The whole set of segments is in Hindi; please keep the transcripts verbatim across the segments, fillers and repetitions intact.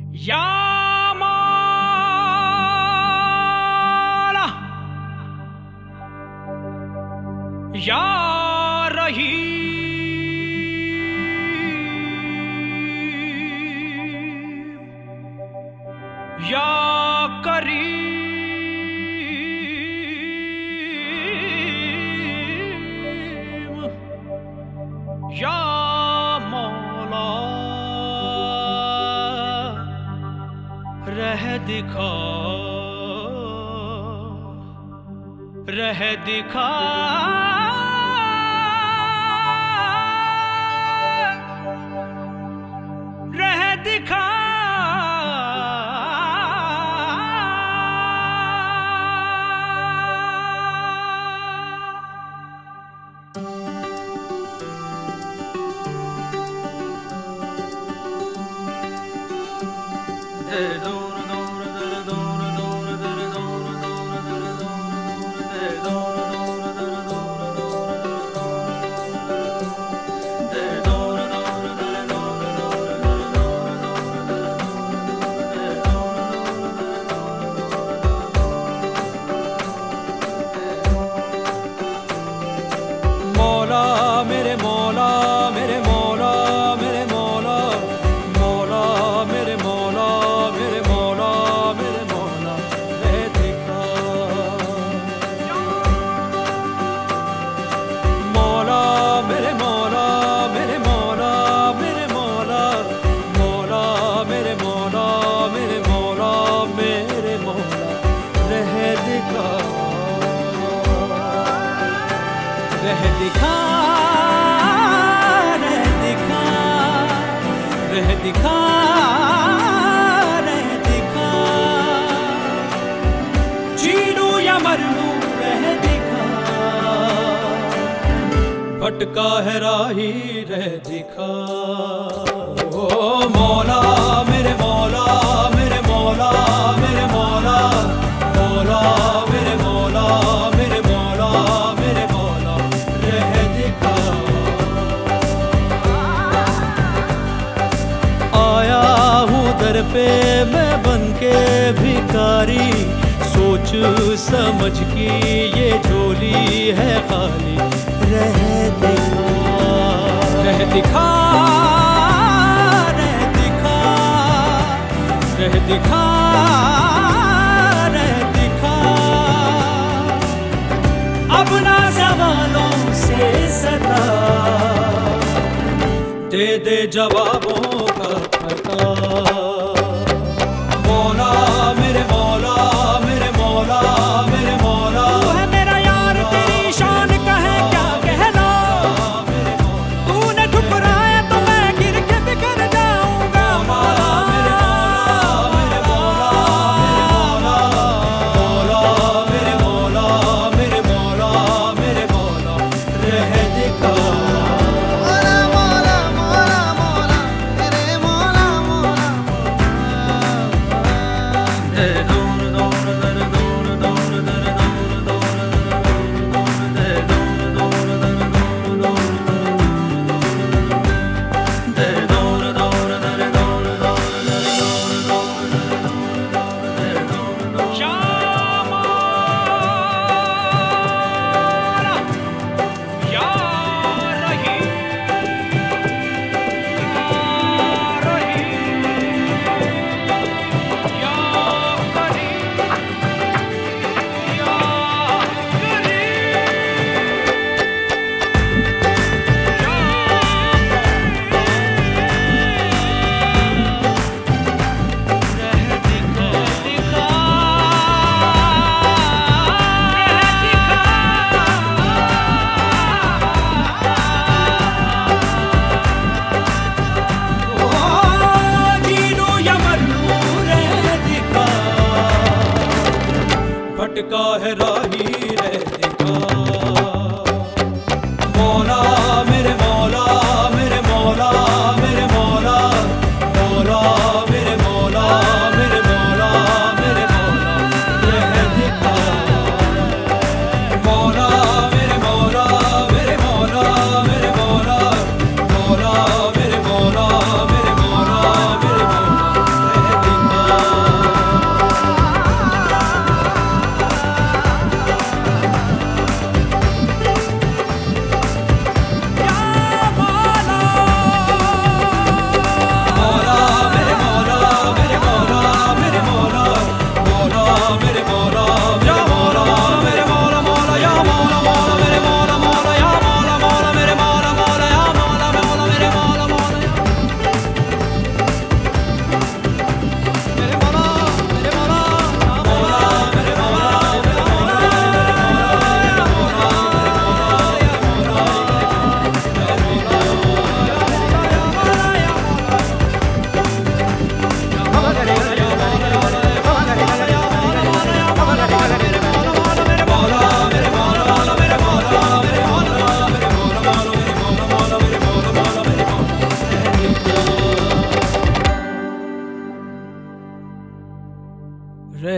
या मौला या रहीम या करीम या मौला रह दिखा रह दिखा रह दिखा मौला मेरे मौला मेरे मौला मेरे मौला मौला मेरे मौला मेरे मौला मेरे मौला रह दिखा मौला मेरे मौला मेरे मौला मेरे मौला मौला मेरे मौला मेरे मौला मेरे मौला रह दिखा रह दिखा रह दिखा रह दिखा रह दिखा जी लूं या मर लूं रह दिखा भटका है राही रह दिखा ओ मौला मेरे मौला मेरे मौला मेरे मौला मौला मेरे मौला मेरे मौला मेरे मौला रह दिखा आया हूँ दर पे मैं बनके भिखारी सोच समझ की ये झोली है खाली रह दिखा रह दिखा रह दिखा रह दिखा रह दिखा अपना सवालों से सदा दे दे जवाबों का पता मौला मेरे मौला मेरे मौला मेरे मौला तू है मेरा यार तेरी शान का है क्या कहना तूने ठुकराया तो मैं गिर के बिखर जाऊंगा मौला मेरे मौला मेरे मौला मेरे मौला मेरे मौला रह दिखा मौला मौला मौला मौला तेरे मौला मौला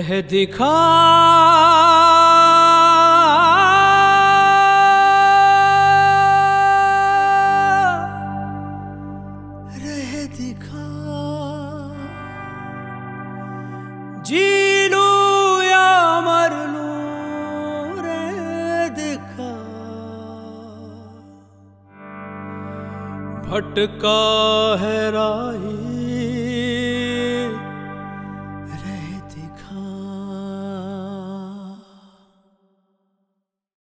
रह दिखा रह दिखा जी लूं या मर लूं रह दिखा भटका है राही